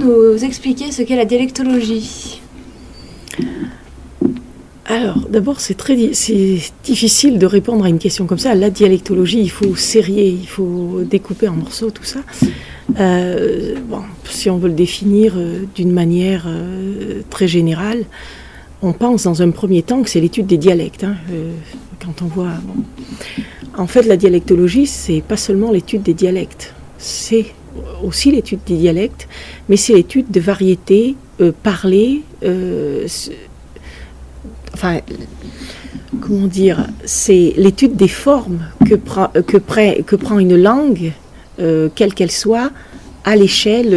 nous expliquer ce qu'est la dialectologie? Alors, d'abord, c'est difficile de répondre à une question comme ça. La dialectologie, il faut serrer, il faut découper en morceaux, tout ça. Si on veut le définir d'une manière très générale, on pense dans un premier temps que c'est l'étude des dialectes. Quand on voit... Bon. En fait, la dialectologie, c'est pas seulement l'étude des dialectes. C'est aussi l'étude des dialectes, mais c'est l'étude de variétés parlées... comment dire, c'est l'étude des formes que prend une langue, quelle qu'elle soit, à l'échelle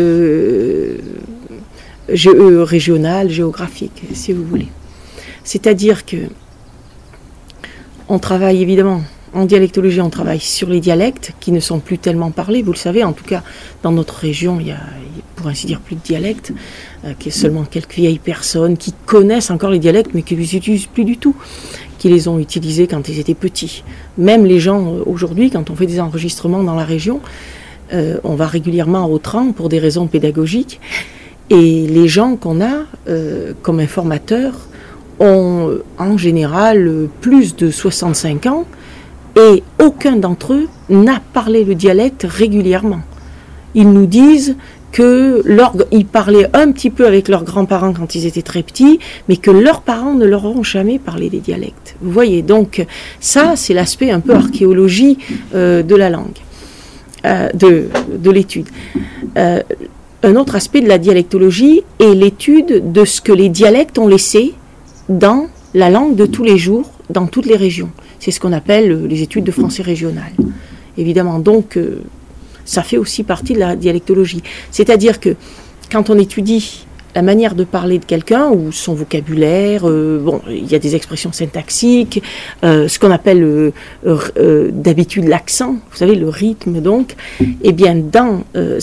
régionale, géographique, si vous voulez. C'est-à-dire que on travaille évidemment, en dialectologie, on travaille sur les dialectes qui ne sont plus tellement parlés, vous le savez, en tout cas dans notre région, il y a pour ainsi dire plus de dialectes, qu'il y a seulement quelques vieilles personnes qui connaissent encore les dialectes mais qui ne les utilisent plus du tout, qui les ont utilisés quand ils étaient petits. Même les gens aujourd'hui, quand on fait des enregistrements dans la région, on va régulièrement à Autrans pour des raisons pédagogiques, et les gens qu'on a comme informateurs ont en général plus de 65 ans, et aucun d'entre eux n'a parlé le dialecte régulièrement. Ils nous disent qu'ils parlaient un petit peu avec leurs grands-parents quand ils étaient très petits, mais que leurs parents ne leur ont jamais parlé des dialectes. Vous voyez, donc ça, c'est l'aspect un peu archéologie de la langue, de l'étude. Un autre aspect de la dialectologie est l'étude de ce que les dialectes ont laissé dans la langue de tous les jours, dans toutes les régions. C'est ce qu'on appelle les études de français régional. Évidemment, donc... ça fait aussi partie de la dialectologie. C'est-à-dire que quand on étudie la manière de parler de quelqu'un, ou son vocabulaire, il y a des expressions syntaxiques, ce qu'on appelle d'habitude l'accent, vous savez, le rythme donc, eh bien dans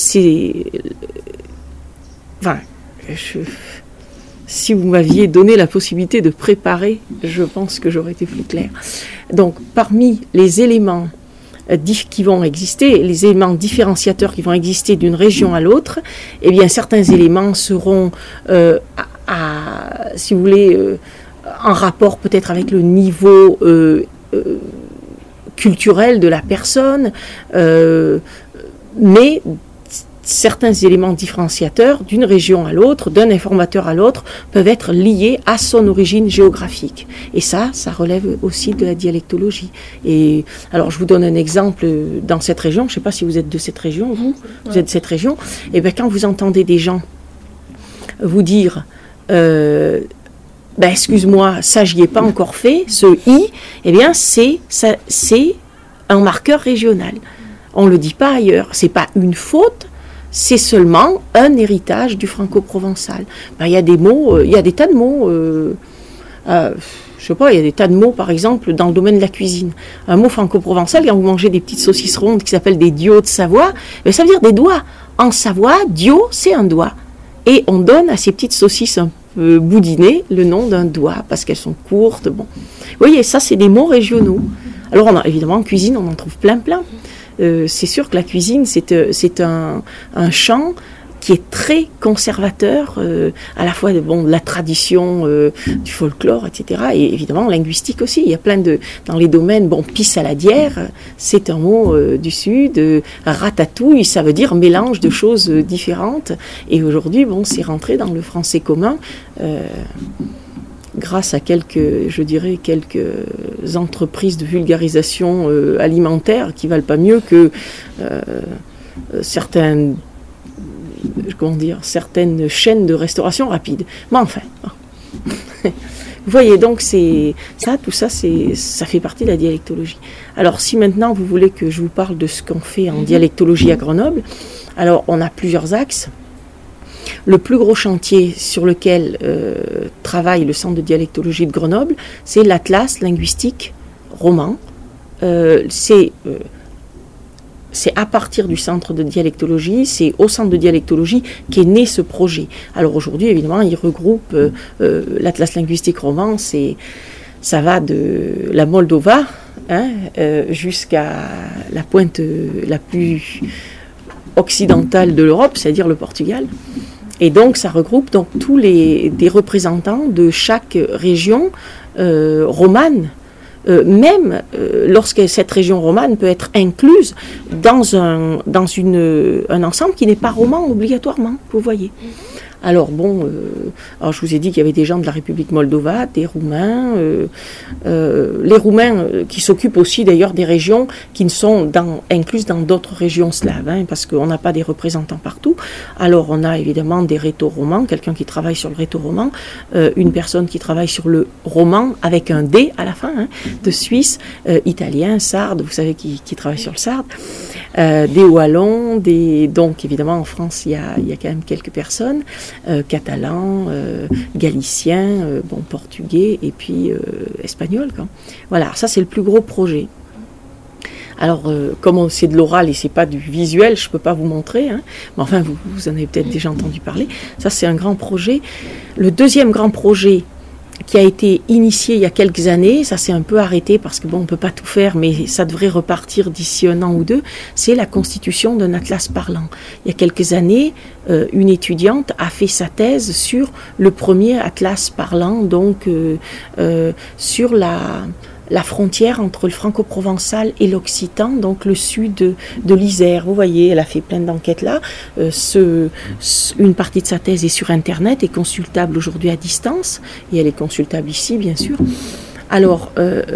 si vous m'aviez donné la possibilité de préparer, je pense que j'aurais été plus claire. Donc parmi les éléments qui vont exister, les éléments différenciateurs qui vont exister d'une région à l'autre, eh bien certains éléments seront, si vous voulez, en rapport peut-être avec le niveau culturel de la personne, mais certains éléments différenciateurs d'une région à l'autre, d'un informateur à l'autre, peuvent être liés à son origine géographique. Et ça relève aussi de la dialectologie. Et alors, je vous donne un exemple dans cette région. Je ne sais pas si vous êtes de cette région, vous êtes de cette région. Et bien, quand vous entendez des gens vous dire excuse-moi, ça, j'y ai pas encore fait, ce i, eh bien, c'est un marqueur régional. On ne le dit pas ailleurs. C'est pas une faute, c'est seulement un héritage du franco-provençal. Il y a des mots, il y a des tas de mots, je sais pas, il y a des tas de mots, par exemple, dans le domaine de la cuisine. Un mot franco-provençal, quand vous mangez des petites saucisses rondes qui s'appellent des dios de Savoie, ça veut dire des doigts. En Savoie, dio, c'est un doigt. Et on donne à ces petites saucisses un peu boudinées le nom d'un doigt, parce qu'elles sont courtes. Bon. Vous voyez, ça, c'est des mots régionaux. Alors, évidemment, en cuisine, on en trouve plein. C'est sûr que la cuisine, c'est un champ qui est très conservateur, à la fois de la tradition, du folklore, etc. Et évidemment, linguistique aussi. Il y a plein dans les domaines, pissaladière, c'est un mot du Sud. Ratatouille, ça veut dire mélange de choses différentes. Et aujourd'hui, c'est rentré dans le français commun. Grâce à quelques entreprises de vulgarisation alimentaire qui valent pas mieux que certaines chaînes de restauration rapide. Mais enfin, vous voyez, donc tout ça, ça fait partie de la dialectologie. Alors, si maintenant vous voulez que je vous parle de ce qu'on fait en dialectologie à Grenoble, alors on a plusieurs axes. Le plus gros chantier sur lequel travaille le Centre de dialectologie de Grenoble, c'est l'Atlas linguistique roman. C'est à partir du Centre de dialectologie, c'est au Centre de dialectologie qu'est né ce projet. Alors aujourd'hui, évidemment, il regroupe l'Atlas linguistique roman, ça va de la Moldova jusqu'à la pointe la plus occidentale de l'Europe, c'est-à-dire le Portugal. Et donc, ça regroupe donc des représentants de chaque région romane. Même lorsque cette région romane peut être incluse dans un ensemble qui n'est pas roman obligatoirement, vous voyez. Alors bon, alors je vous ai dit qu'il y avait des gens de la République moldova, des Roumains, les Roumains qui s'occupent aussi d'ailleurs des régions qui ne sont incluses dans d'autres régions slaves, hein, parce qu'on n'a pas des représentants partout. Alors on a évidemment des rhéto-romans, quelqu'un qui travaille sur le rhéto-roman, une personne qui travaille sur le roman avec un D à la fin, hein, de Suisse, italien, sarde, vous savez qui travaille sur le sarde, des wallons, donc évidemment en France il y a quand même quelques personnes, catalans, galiciens, portugais et puis espagnol. Voilà, ça c'est le plus gros projet. Alors, comme c'est de l'oral et c'est pas du visuel, je peux pas vous montrer, hein, mais enfin vous en avez peut-être déjà entendu parler. Ça c'est un grand projet. Le deuxième grand projet qui a été initié il y a quelques années, ça s'est un peu arrêté parce que on peut pas tout faire, mais ça devrait repartir d'ici 1 an ou 2, c'est la constitution d'un atlas parlant. Il y a quelques années, une étudiante a fait sa thèse sur le premier atlas parlant, donc sur la frontière entre le franco-provençal et l'occitan, donc le sud de l'Isère. Vous voyez, elle a fait plein d'enquêtes là. Une partie de sa thèse est sur Internet, est consultable aujourd'hui à distance, et elle est consultable ici, bien sûr. Alors,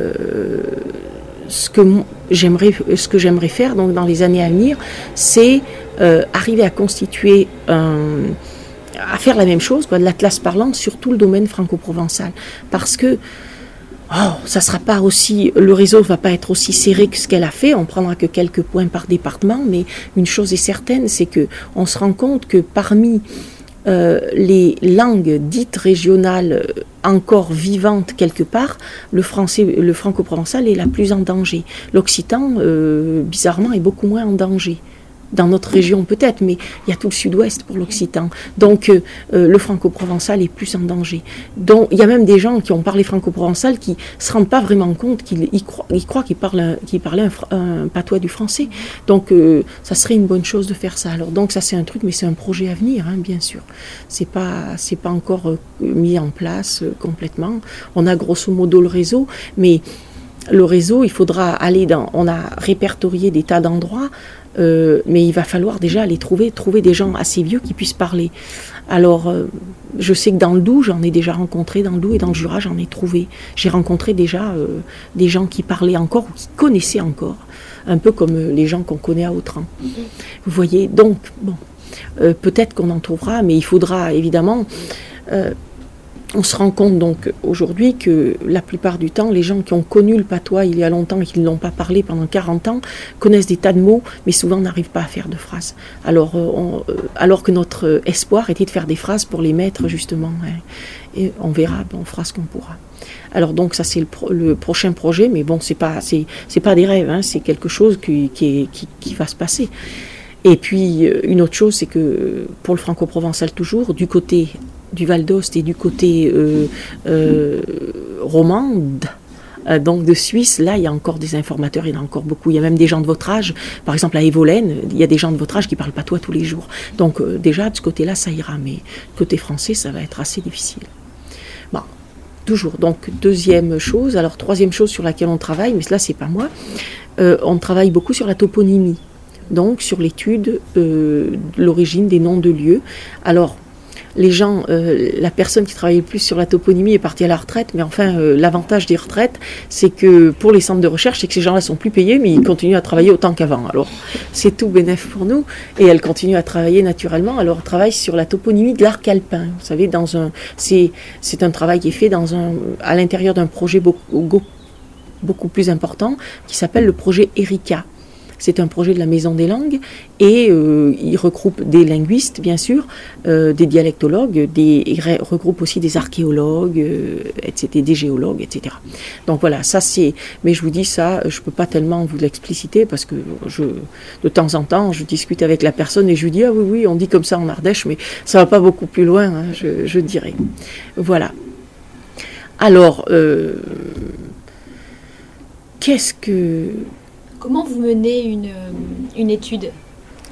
ce que j'aimerais faire donc, dans les années à venir, c'est arriver à constituer à faire la même chose, de l'atlas parlant sur tout le domaine franco-provençal. Parce que ça sera pas aussi, le réseau va pas être aussi serré que ce qu'elle a fait, on prendra que quelques points par département, mais une chose est certaine, c'est que on se rend compte que parmi les langues dites régionales encore vivantes quelque part, le franco-provençal est la plus en danger. L'occitan, bizarrement, est beaucoup moins en danger. Dans notre région peut-être, mais il y a tout le sud-ouest pour l'occitan. Donc le franco-provençal est plus en danger. Donc il y a même des gens qui ont parlé franco-provençal qui ne se rendent pas vraiment compte qu'ils croient qu'ils parlaient un patois du français. Donc ça serait une bonne chose de faire ça. Alors donc ça c'est un truc, mais c'est un projet à venir, hein, bien sûr. C'est pas encore mis en place complètement. On a grosso modo le réseau, mais le réseau, il faudra aller on a répertorié des tas d'endroits. Mais il va falloir déjà aller trouver des gens assez vieux qui puissent parler. Alors, je sais que dans le Doubs, j'en ai déjà rencontré, dans le Doubs et dans le Jura, j'en ai trouvé. J'ai rencontré déjà des gens qui parlaient encore ou qui connaissaient encore, un peu comme les gens qu'on connaît à Autran. Vous voyez, donc, peut-être qu'on en trouvera, mais il faudra évidemment... on se rend compte donc aujourd'hui que la plupart du temps, les gens qui ont connu le patois il y a longtemps et qui ne l'ont pas parlé pendant 40 ans connaissent des tas de mots, mais souvent n'arrivent pas à faire de phrases. Alors que notre espoir était de faire des phrases pour les mettre justement. Hein. Et on verra, on fera ce qu'on pourra. Alors donc ça c'est le prochain projet, mais bon c'est pas des rêves, hein, c'est quelque chose qui va se passer. Et puis une autre chose, c'est que pour le franco-provençal toujours, du côté du Val d'Ost et du côté romande, donc de Suisse, là il y a encore des informateurs, il y en a encore beaucoup, il y a même des gens de votre âge, par exemple à Evolène, il y a des gens de votre âge qui parlent patois tous les jours. Donc déjà de ce côté-là ça ira, mais côté français ça va être assez difficile. Bon, toujours, donc deuxième chose. Alors troisième chose sur laquelle on travaille, mais là c'est pas moi, on travaille beaucoup sur la toponymie. Donc sur l'étude de l'origine des noms de lieux. Alors, les gens, la personne qui travaillait le plus sur la toponymie est partie à la retraite, mais enfin, l'avantage des retraites, c'est que pour les centres de recherche, c'est que ces gens-là sont plus payés, mais ils continuent à travailler autant qu'avant. Alors, c'est tout bénef pour nous, et elle continue à travailler naturellement. Alors, elle travaille sur la toponymie de l'arc alpin. Vous savez, c'est un travail qui est fait à l'intérieur d'un projet beaucoup plus important, qui s'appelle le projet Erika. C'est un projet de la Maison des Langues et il regroupe des linguistes, bien sûr, des dialectologues, il regroupe aussi des archéologues, etc., des géologues, etc. Donc voilà, ça c'est... Mais je vous dis ça, je ne peux pas tellement vous l'expliciter parce que de temps en temps, je discute avec la personne et je lui dis « Ah oui, on dit comme ça en Ardèche, mais ça ne va pas beaucoup plus loin, hein, je dirais. » Voilà. Alors, Comment vous menez une étude ?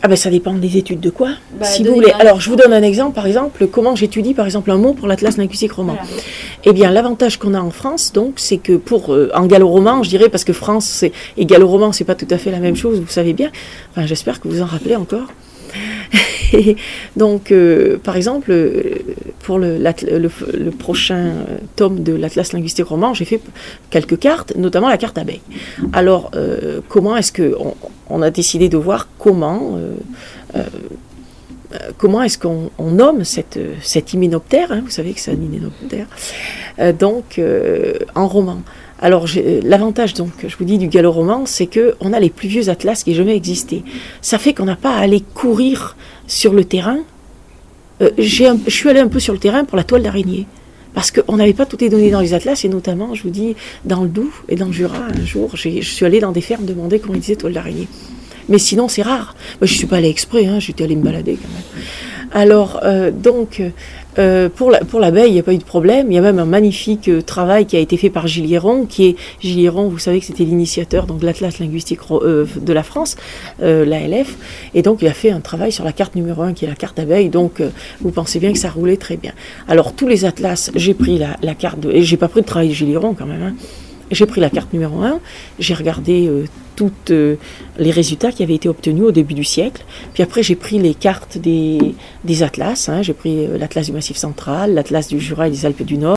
Ah ben ça dépend des études de quoi, Bah, si vous donnez-moi voulez. un Alors exemple. je vous donne un exemple, par exemple, comment j'étudie par exemple un mot pour l'Atlas linguistique roman. Voilà. Eh bien l'avantage qu'on a en France, donc, c'est que en gallo-roman, je dirais, parce que France et gallo-roman, c'est pas tout à fait la même chose, vous savez bien. Enfin, j'espère que vous en rappelez encore. Et donc, par exemple, pour le prochain tome de l'Atlas linguistique roman, j'ai fait quelques cartes, notamment la carte abeille. Alors, comment est-ce qu'on a décidé de voir comment est-ce qu'on nomme cet hyménoptère, hein, vous savez que c'est un hyménoptère, en roman. Alors, l'avantage, donc, je vous dis, du gallo-roman, c'est qu'on a les plus vieux atlas qui aient jamais existé. Ça fait qu'on n'a pas à aller courir sur le terrain. Je suis allée un peu sur le terrain pour la toile d'araignée. Parce qu'on n'avait pas toutes les données dans les atlas, et notamment, je vous dis, dans le Doubs et dans le Jura, un jour, je suis allée dans des fermes demander comment ils disaient toile d'araignée. Mais sinon, c'est rare. Moi, je ne suis pas allée exprès, hein, j'étais allée me balader quand même. Alors, pour l'abeille, il n'y a pas eu de problème. Il y a même un magnifique travail qui a été fait par Gilles Héron, Gilles Héron, vous savez que c'était l'initiateur de l'Atlas linguistique de la France, l'ALF. Et donc, il a fait un travail sur la carte numéro 1, qui est la carte abeille. Donc, vous pensez bien que ça roulait très bien. Alors, tous les atlas, j'ai pris la carte, et j'ai pas pris de travail de Gilles Héron quand même, hein. J'ai pris la carte numéro 1, j'ai regardé toutes les résultats qui avaient été obtenus au début du siècle. Puis après, j'ai pris les cartes des atlas. Hein. J'ai pris l'atlas du Massif central, l'atlas du Jura et des Alpes du Nord.